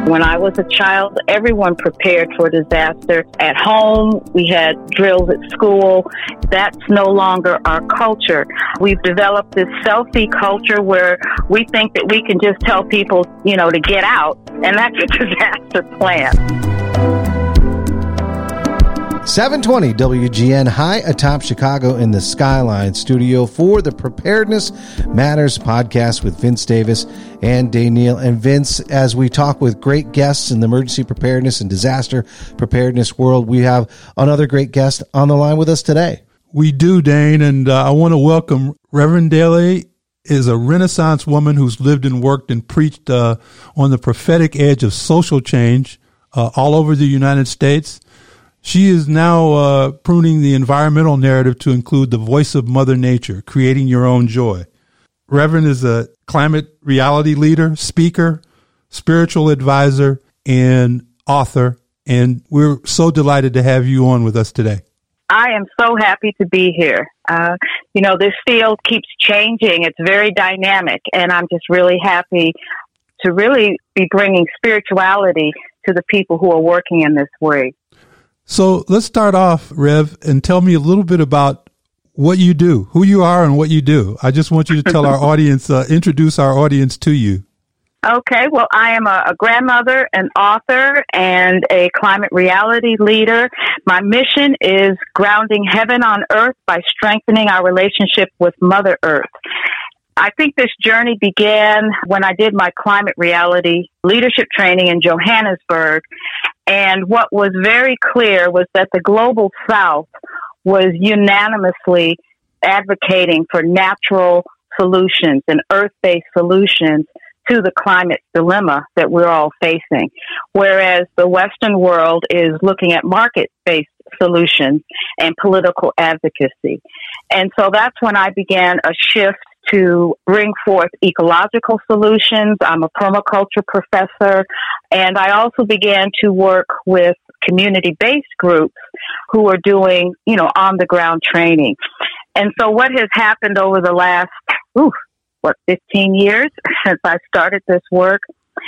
When I was a child, everyone prepared for disaster. At home, we had drills at school. That's no longer our culture. We've developed this selfie culture where we think that we can just tell people, to get out, and that's a disaster plan. 720 WGN high atop Chicago in the Skyline studio for the Preparedness Matters podcast with Vince Davis and Danielle. And Vince, as we talk with great guests in the emergency preparedness and disaster preparedness world, we have another great guest on the line with us today. We do, Dane, and I want to welcome Reverend Daly. Is a Renaissance woman who's lived and worked and preached on the prophetic edge of social change all over the United States. She is now pruning the environmental narrative to include the voice of Mother Nature, creating your own joy. Reverend is a climate reality leader, speaker, spiritual advisor, and author, and we're so delighted to have you on with us today. I am so happy to be here. This field keeps changing. It's very dynamic, and I'm just really happy to really be bringing spirituality to the people who are working in this way. So let's start off, Rev, and tell me a little bit about what you do, who you are and what you do. I just want you to tell our audience, introduce our audience to you. Okay, well, I am a grandmother, an author, and a climate reality leader. My mission is grounding heaven on earth by strengthening our relationship with Mother Earth. I think this journey began when I did my climate reality leadership training in Johannesburg. And what was very clear was that the Global South was unanimously advocating for natural solutions and earth-based solutions to the climate dilemma that we're all facing, whereas the Western world is looking at market-based solutions and political advocacy. And so that's when I began a shift to bring forth ecological solutions. I'm a permaculture professor, and I also began to work with community-based groups who are doing, on-the-ground training. And so what has happened over the last, 15 years since I started this work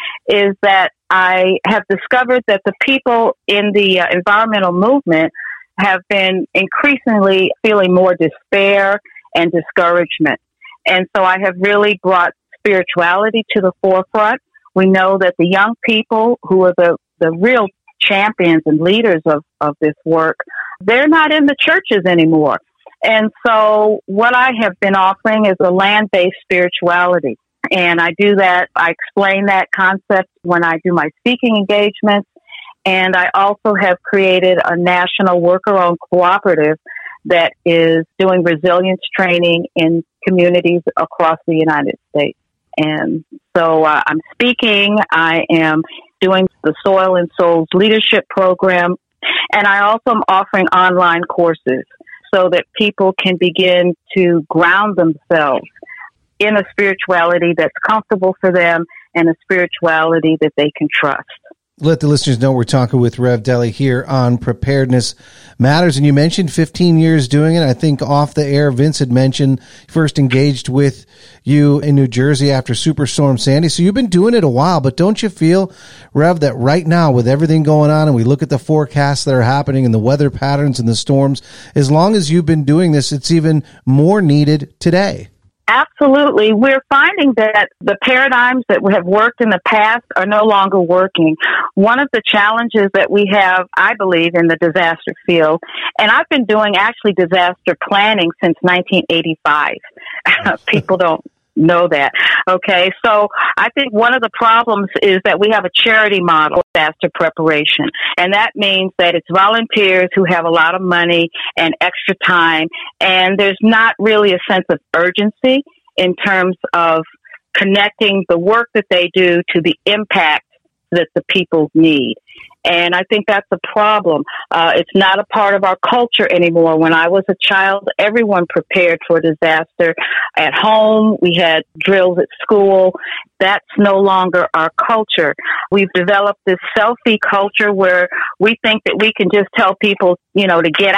is that I have discovered that the people in the environmental movement have been increasingly feeling more despair and discouragement. And so I have really brought spirituality to the forefront. We know that the young people who are the real champions and leaders of this work, they're not in the churches anymore. And so what I have been offering is a land-based spirituality. And I do that, I explain that concept when I do my speaking engagements. And I also have created a national worker-owned cooperative that is doing resilience training in communities across the United States. And so I'm speaking, I am doing the Soil and Souls Leadership Program, and I also am offering online courses so that people can begin to ground themselves in a spirituality that's comfortable for them and a spirituality that they can trust. Let the listeners know we're talking with Rev Daly here on Preparedness Matters. And you mentioned 15 years doing it. I think off the air, Vince had mentioned first engaged with you in New Jersey after Superstorm Sandy. So you've been doing it a while, but don't you feel, Rev, that right now with everything going on and we look at the forecasts that are happening and the weather patterns and the storms, as long as you've been doing this, it's even more needed today? Absolutely. We're finding that the paradigms that have worked in the past are no longer working. One of the challenges that we have, I believe, in the disaster field, and I've been doing actually disaster planning since 1985. People don't know that. Okay. So I think one of the problems is that we have a charity model of disaster preparation. And that means that it's volunteers who have a lot of money and extra time. And there's not really a sense of urgency in terms of connecting the work that they do to the impact that the people need. And I think that's a problem. It's not a part of our culture anymore. When I was a child, everyone prepared for disaster. At home, we had drills at school. That's no longer our culture. We've developed this selfie culture where we think that we can just tell people, to get out,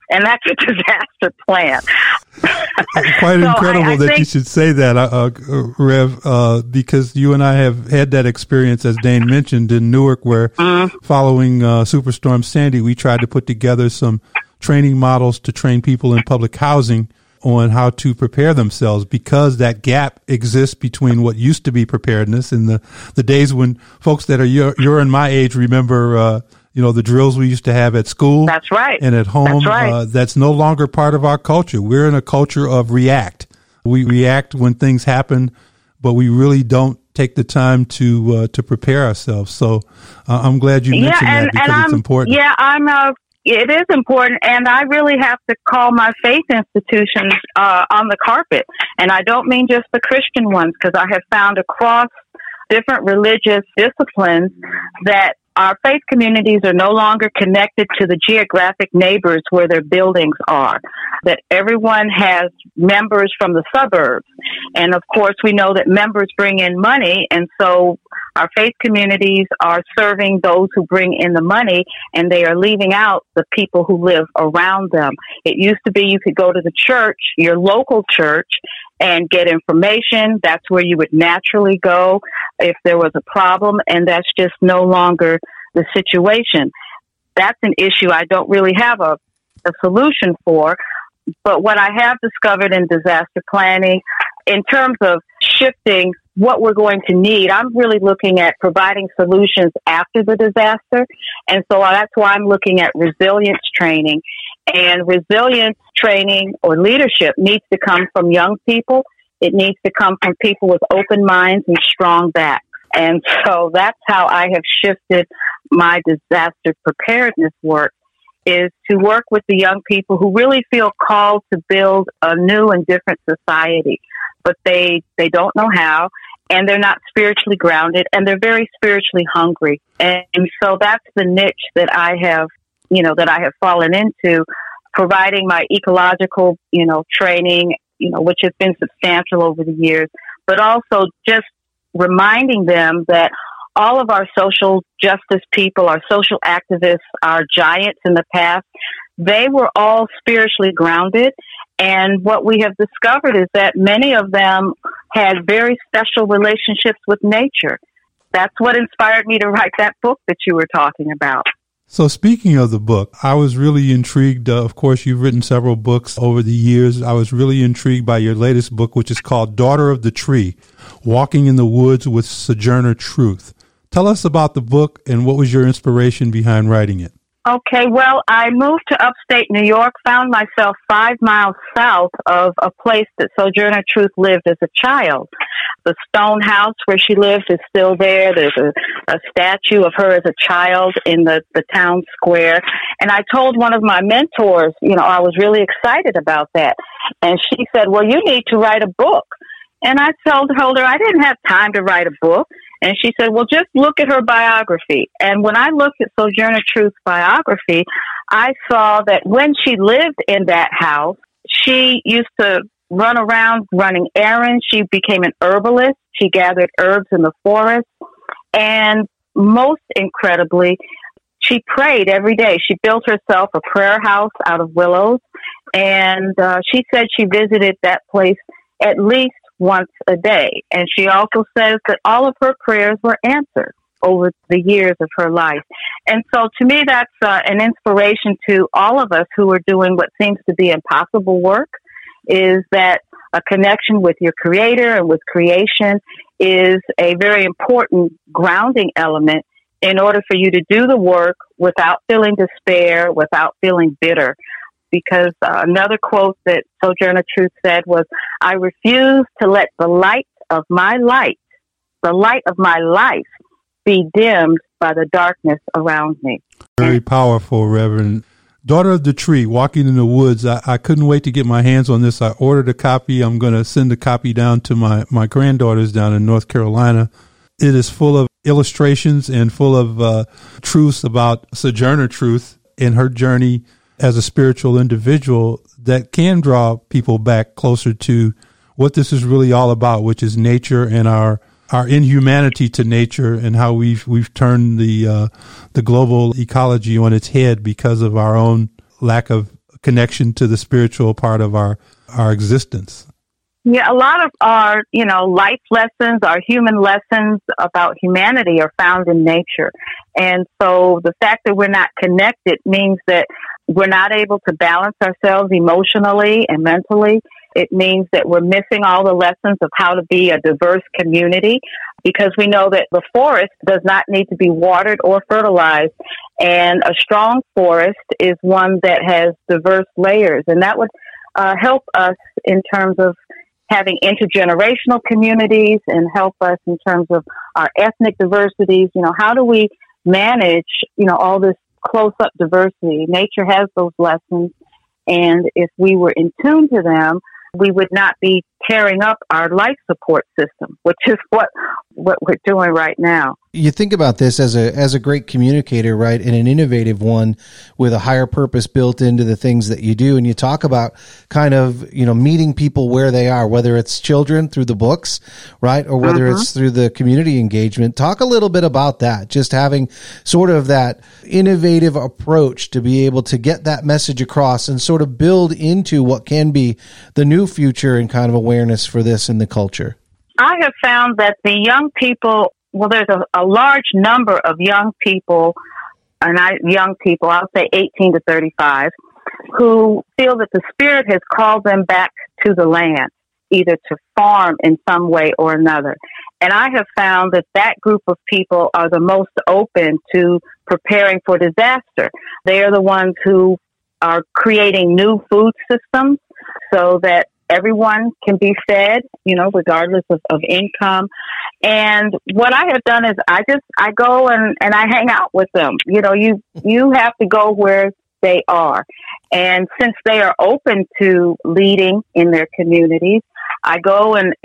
and that's a disaster plan. Quite incredible that you should say that, Rev, because you and I have had that experience, as Dane mentioned, in Newark, where following Superstorm Sandy, we tried to put together some training models to train people in public housing on how to prepare themselves, because that gap exists between what used to be preparedness in the days when folks that are your and my age remember the drills we used to have at school. That's right. And at home. That's right. That's no longer part of our culture. We're in a culture of react. We react when things happen, but we really don't take the time to prepare ourselves. So I'm glad you mentioned that, because it's important. Yeah, it is important, and I really have to call my faith institutions on the carpet. And I don't mean just the Christian ones, because I have found across different religious disciplines that our faith communities are no longer connected to the geographic neighbors where their buildings are, that everyone has members from the suburbs. And of course, we know that members bring in money, and so our faith communities are serving those who bring in the money, and they are leaving out the people who live around them. It used to be you could go to the church, your local church, and get information. That's where you would naturally go if there was a problem, and that's just no longer the situation. That's an issue I don't really have a solution for. But what I have discovered in disaster planning, in terms of shifting what we're going to need, I'm really looking at providing solutions after the disaster. And so that's why I'm looking at resilience training. And resilience training or leadership needs to come from young people. It needs to come from people with open minds and strong backs. And so that's how I have shifted my disaster preparedness work, is to work with the young people who really feel called to build a new and different society, but they don't know how, and they're not spiritually grounded, and they're very spiritually hungry. And so that's the niche that I have fallen into, providing my ecological, training, which has been substantial over the years, but also just reminding them that all of our social justice people, our social activists, our giants in the past, they were all spiritually grounded. And what we have discovered is that many of them had very special relationships with nature. That's what inspired me to write that book that you were talking about. So speaking of the book, I was really intrigued. Of course, you've written several books over the years. I was really intrigued by your latest book, which is called Daughter of the Tree, Walking in the Woods with Sojourner Truth. Tell us about the book and what was your inspiration behind writing it? Okay, well, I moved to upstate New York, found myself 5 miles south of a place that Sojourner Truth lived as a child. The stone house where she lived is still there. There's a statue of her as a child in the town square. And I told one of my mentors, I was really excited about that. And she said, well, you need to write a book. And I told her I didn't have time to write a book. And she said, well, just look at her biography. And when I looked at Sojourner Truth's biography, I saw that when she lived in that house, she used to run around running errands. She became an herbalist. She gathered herbs in the forest. And most incredibly, she prayed every day. She built herself a prayer house out of willows. And she said she visited that place at least once a day. And she also says that all of her prayers were answered over the years of her life. And so to me, that's an inspiration to all of us who are doing what seems to be impossible work, is that a connection with your creator and with creation is a very important grounding element in order for you to do the work without feeling despair, without feeling bitter. Because another quote that Sojourner Truth said was, I refuse to let the light of my life, be dimmed by the darkness around me. Very powerful, Reverend. Daughter of the Tree, Walking in the Woods. I couldn't wait to get my hands on this. I ordered a copy. I'm going to send a copy down to my granddaughters down in North Carolina. It is full of illustrations and full of truths about Sojourner Truth and her journey as a spiritual individual that can draw people back closer to what this is really all about, which is nature and our inhumanity to nature, and how we've turned the global ecology on its head because of our own lack of connection to the spiritual part of our existence. Yeah, a lot of our, life lessons, our human lessons about humanity are found in nature. And so the fact that we're not connected means that we're not able to balance ourselves emotionally and mentally. It means that we're missing all the lessons of how to be a diverse community, because we know that the forest does not need to be watered or fertilized. And a strong forest is one that has diverse layers. And that would help us in terms of having intergenerational communities and help us in terms of our ethnic diversities. How do we manage, all this close-up diversity? Nature has those lessons. And if we were in tune to them, we would not be tearing up our life support system, which is what we're doing right now. You think about this as a great communicator, right, and an innovative one with a higher purpose built into the things that you do. And you talk about kind of, meeting people where they are, whether it's children through the books, right, or whether it's through the community engagement. Talk a little bit about that, just having sort of that innovative approach to be able to get that message across and sort of build into what can be the new future and kind of awareness for this in the culture. I have found that the young people, there's a large number of young people, I'll say 18 to 35, who feel that the Spirit has called them back to the land, either to farm in some way or another. And I have found that group of people are the most open to preparing for disaster. They are the ones who are creating new food systems so that everyone can be fed, regardless of income. And what I have done is I go and I hang out with them. You have to go where they are. And since they are open to leading in their communities, I go and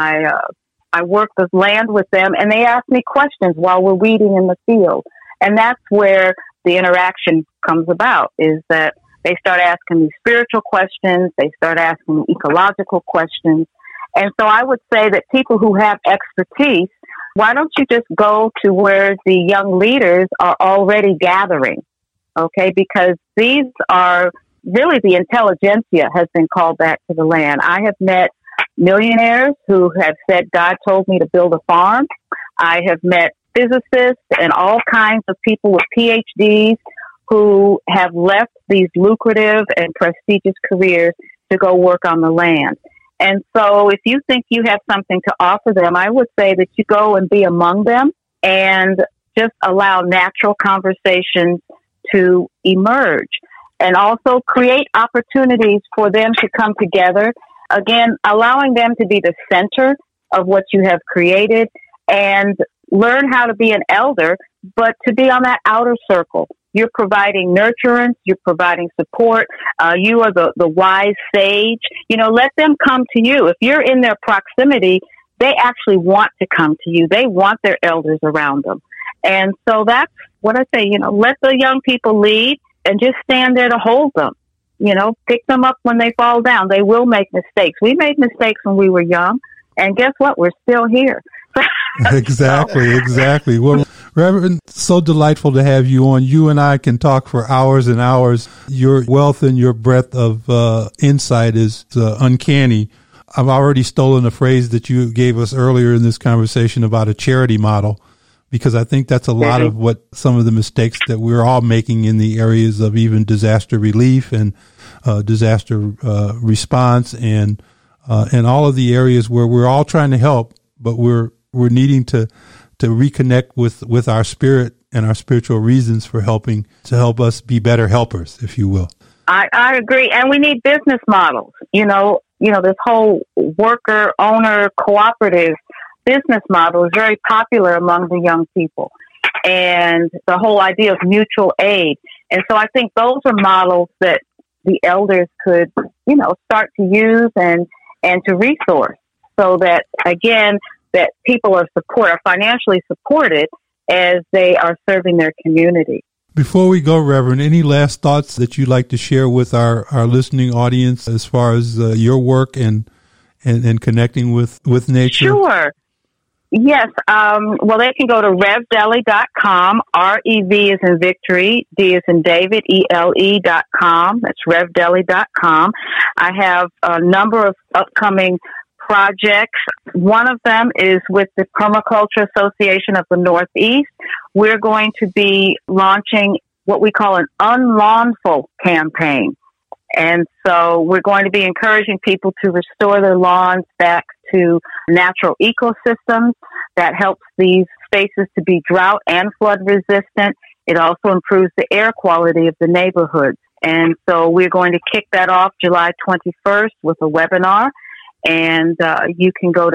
I work the land with them, and they ask me questions while we're weeding in the field. And that's where the interaction comes about, is that they start asking me spiritual questions. They start asking me ecological questions. And so I would say that people who have expertise, why don't you just go to where the young leaders are already gathering? Okay, because these are really the intelligentsia has been called back to the land. I have met millionaires who have said, God told me to build a farm. I have met physicists and all kinds of people with PhDs who have left these lucrative and prestigious careers to go work on the land. And so if you think you have something to offer them, I would say that you go and be among them and just allow natural conversations to emerge, and also create opportunities for them to come together. Again, allowing them to be the center of what you have created, and learn how to be an elder, but to be on that outer circle. You're providing nurturance. You're providing support. You are the wise sage. Let them come to you. If you're in their proximity, they actually want to come to you. They want their elders around them. And so that's what I say, let the young people lead and just stand there to hold them. Pick them up when they fall down. They will make mistakes. We made mistakes when we were young. And guess what? We're still here. Exactly. Well, Reverend, so delightful to have you on. You and I can talk for hours and hours. Your wealth and your breadth of insight is uncanny. I've already stolen a phrase that you gave us earlier in this conversation about a charity model, because I think that's a lot of what some of the mistakes that we're all making in the areas of even disaster relief and disaster response and all of the areas where we're all trying to help, but we're needing to reconnect with our spirit and our spiritual reasons for helping to help us be better helpers, if you will. I agree. And we need business models. This whole worker, owner, cooperative business model is very popular among the young people. And the whole idea of mutual aid. And so I think those are models that the elders could, start to use and to resource, so that, again, that people are financially supported as they are serving their community. Before we go, Reverend, any last thoughts that you'd like to share with our listening audience as far as your work and connecting with nature? Sure. Yes. Well, they can go to revdeli.com. REV is in victory. D is in David. ELE.com. That's revdeli.com. I have a number of upcoming projects. One of them is with the Permaculture Association of the Northeast. We're going to be launching what we call an unlawnful campaign. And so we're going to be encouraging people to restore their lawns back to natural ecosystems. That helps these spaces to be drought and flood resistant. It also improves the air quality of the neighborhoods. And so we're going to kick that off July 21st with a webinar. And you can go to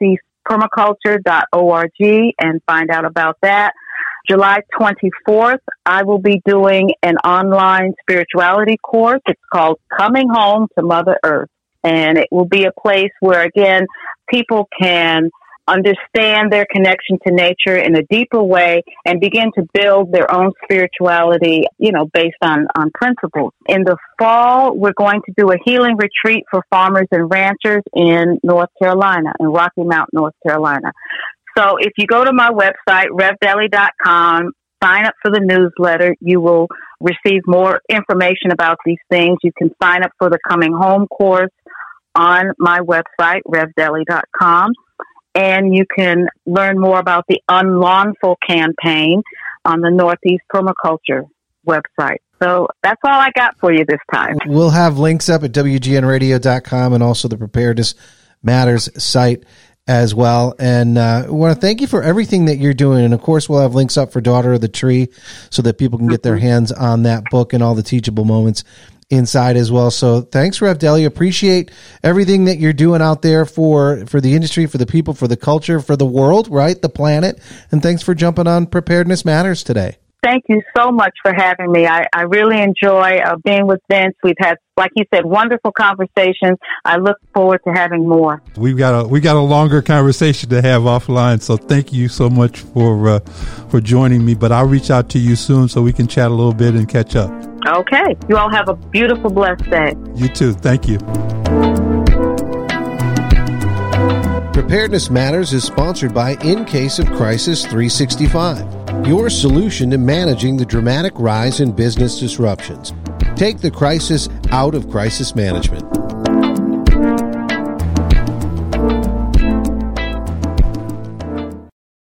northeastpermaculture.org and find out about that. July 24th, I will be doing an online spirituality course. It's called Coming Home to Mother Earth. And it will be a place where, again, people can understand their connection to nature in a deeper way and begin to build their own spirituality, based on principles. In the fall, we're going to do a healing retreat for farmers and ranchers in North Carolina, in Rocky Mount, North Carolina. So if you go to my website, revdeli.com, sign up for the newsletter, you will receive more information about these things. You can sign up for the Coming Home course on my website, revdeli.com. And you can learn more about the Unlawnful campaign on the Northeast Permaculture website. So that's all I got for you this time. We'll have links up at WGNradio.com and also the Preparedness Matters site as well. And I want to thank you for everything that you're doing. And of course, we'll have links up for Daughter of the Tree so that people can get their hands on that book and all the teachable moments inside as well. So thanks, Rev Deli. Appreciate everything that you're doing out there for the industry, for the people, for the culture, for the world, right? The planet. And thanks for jumping on Preparedness Matters today. Thank you so much for having me. I really enjoy being with Vince. We've had, like you said, wonderful conversations. I look forward to having more. We got a longer conversation to have offline. So thank you so much for joining me. But I'll reach out to you soon so we can chat a little bit and catch up. Okay. You all have a beautiful, blessed day. You too. Thank you. Preparedness Matters is sponsored by In Case of Crisis 365, your solution to managing the dramatic rise in business disruptions. Take the crisis out of crisis management.